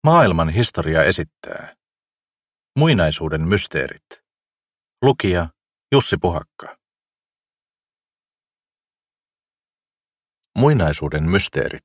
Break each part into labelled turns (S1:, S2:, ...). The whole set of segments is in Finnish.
S1: Maailman historia esittää. Muinaisuuden mysteerit. Lukija Jussi Puhakka. Muinaisuuden mysteerit.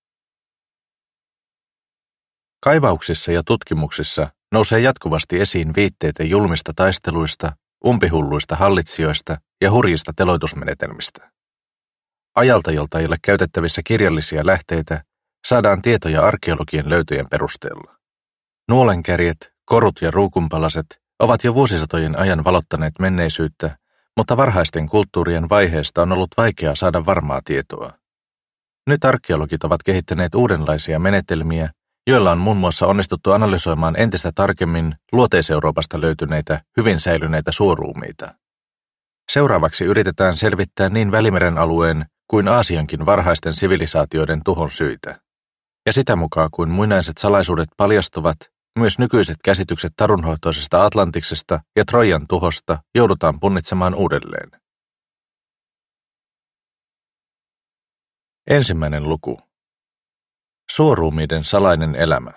S1: Kaivauksissa ja tutkimuksissa nousee jatkuvasti esiin viitteitä julmista taisteluista, umpihulluista hallitsijoista ja hurjista teloitusmenetelmistä. Ajalta, jolta ei ole käytettävissä kirjallisia lähteitä, saadaan tietoja arkeologien löytöjen perusteella. Nuolenkärjet, korut ja ruukunpalaset ovat jo vuosisatojen ajan valottaneet menneisyyttä, mutta varhaisten kulttuurien vaiheesta on ollut vaikeaa saada varmaa tietoa. Nyt arkeologit ovat kehittäneet uudenlaisia menetelmiä, joilla on muun muassa onnistuttu analysoimaan entistä tarkemmin Luoteis-Euroopasta löytyneitä, hyvin säilyneitä suoruumiita. Seuraavaksi yritetään selvittää niin Välimeren alueen kuin Aasiankin varhaisten sivilisaatioiden tuhon syitä. Ja sitä mukaan kuin muinaiset salaisuudet paljastuvat, myös nykyiset käsitykset tarunhoitoisesta Atlantiksesta ja Trojan tuhosta joudutaan punnitsemaan uudelleen. Ensimmäinen luku. Suoruumiiden salainen elämä.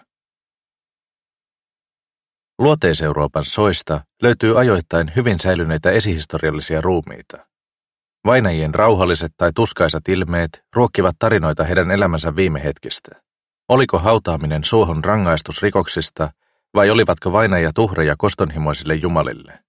S1: Luoteis-Euroopan soista löytyy ajoittain hyvin säilyneitä esihistoriallisia ruumiita. Vainajien rauhalliset tai tuskaisat ilmeet ruokkivat tarinoita heidän elämänsä viime hetkistä. Oliko hautaaminen suohon rangaistus rikoksista vai olivatko vainajat uhreja kostonhimoisille jumalille?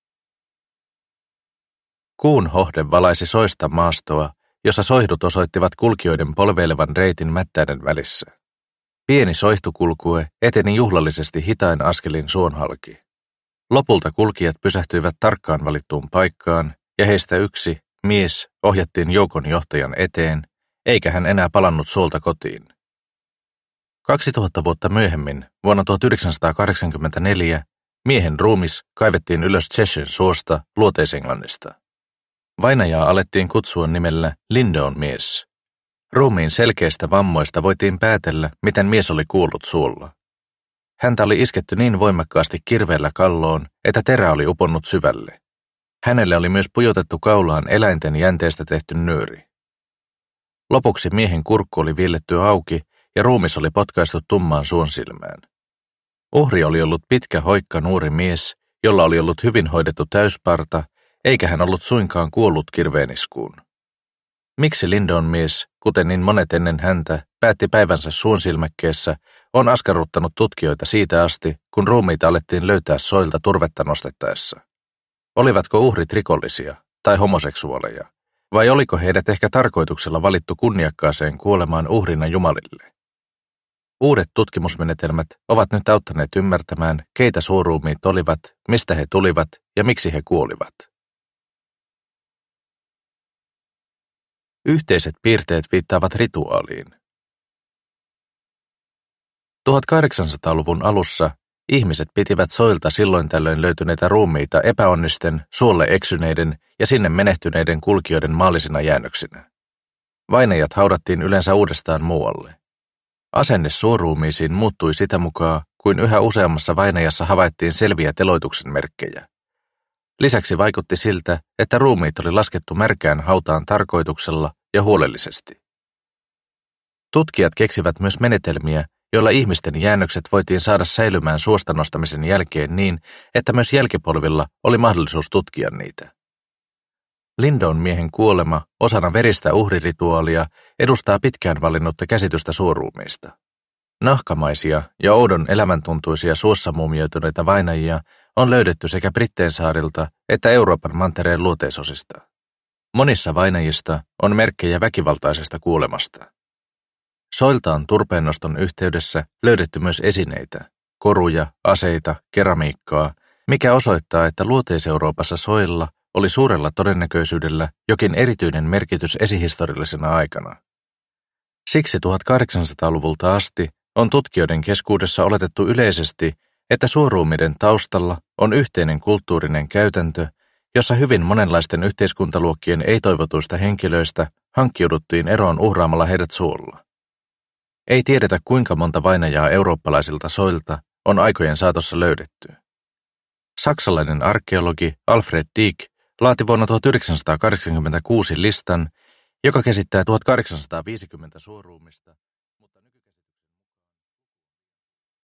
S1: Kuun hohde valaisi soista maastoa, jossa soihdut osoittivat kulkijoiden polveilevan reitin mättäiden välissä. Pieni soihtukulkue eteni juhlallisesti hitain askelin suon halki. Lopulta kulkijat pysähtyivät tarkkaan valittuun paikkaan, ja heistä yksi, mies, ohjattiin joukon johtajan eteen, eikä hän enää palannut suolta kotiin. 2000 vuotta myöhemmin, vuonna 1984, miehen ruumis kaivettiin ylös Cheshire suosta Luoteis-Englannista. Vainajaa alettiin kutsua nimellä Lindon mies. Ruumiin selkeistä vammoista voitiin päätellä, miten mies oli kuollut suolla. Häntä oli isketty niin voimakkaasti kirveellä kalloon, että terä oli uponnut syvälle. Hänelle oli myös pujotettu kaulaan eläinten jänteestä tehty nyöri. Lopuksi miehen kurkku oli viilletty auki ja ruumis oli potkaistu tummaan suon silmään. Uhri oli ollut pitkä hoikka nuori mies, jolla oli ollut hyvin hoidettu täysparta, eikä hän ollut suinkaan kuollut kirveeniskuun. Miksi Lindon mies, kuten niin monet ennen häntä, päätti päivänsä suon silmäkkeessä, on askarruttanut tutkijoita siitä asti, kun ruumiita alettiin löytää soilta turvetta nostettaessa. Olivatko uhrit rikollisia tai homoseksuaaleja, vai oliko heidät ehkä tarkoituksella valittu kunniakkaaseen kuolemaan uhrina jumalille? Uudet tutkimusmenetelmät ovat nyt auttaneet ymmärtämään, keitä suoruumiit olivat, mistä he tulivat ja miksi he kuolivat. Yhteiset piirteet viittaavat rituaaliin. 1800-luvun alussa ihmiset pitivät soilta silloin tällöin löytyneitä ruumiita epäonnisten, suolle eksyneiden ja sinne menehtyneiden kulkijoiden maallisina jäännöksinä. Vainajat haudattiin yleensä uudestaan muualle. Asenne suoruumiisiin muuttui sitä mukaan, kuin yhä useammassa vainajassa havaittiin selviä teloituksen merkkejä. Lisäksi vaikutti siltä, että ruumiit oli laskettu märkään hautaan tarkoituksella ja huolellisesti. Tutkijat keksivät myös menetelmiä, joilla ihmisten jäännökset voitiin saada säilymään suosta nostamisen jälkeen niin, että myös jälkipolvilla oli mahdollisuus tutkia niitä. Lindon miehen kuolema osana veristä uhrirituaalia edustaa pitkään valinnutta käsitystä suoruumiista. Nahkamaisia ja oudon elämäntuntuisia suossa muumioituneita vainajia on löydetty sekä Brittein saarilta että Euroopan mantereen luoteisosista. Monissa vainajista on merkkejä väkivaltaisesta kuolemasta. Soilta on turpeennoston yhteydessä löydetty myös esineitä, koruja, aseita, keramiikkaa, mikä osoittaa, että Luoteis-Euroopassa soilla oli suurella todennäköisyydellä jokin erityinen merkitys esihistoriallisena aikana. Siksi 1800-luvulta asti on tutkijoiden keskuudessa oletettu yleisesti, että suoruumiiden taustalla on yhteinen kulttuurinen käytäntö, jossa hyvin monenlaisten yhteiskuntaluokkien ei-toivotuista henkilöistä hankkiuduttiin eroon uhraamalla heidät suolla. Ei tiedetä kuinka monta vainajaa eurooppalaisilta soilta on aikojen saatossa löydetty. Saksalainen arkeologi Alfred Dieck laati vuonna 1986 listan, joka käsittää 1850 suoruumista.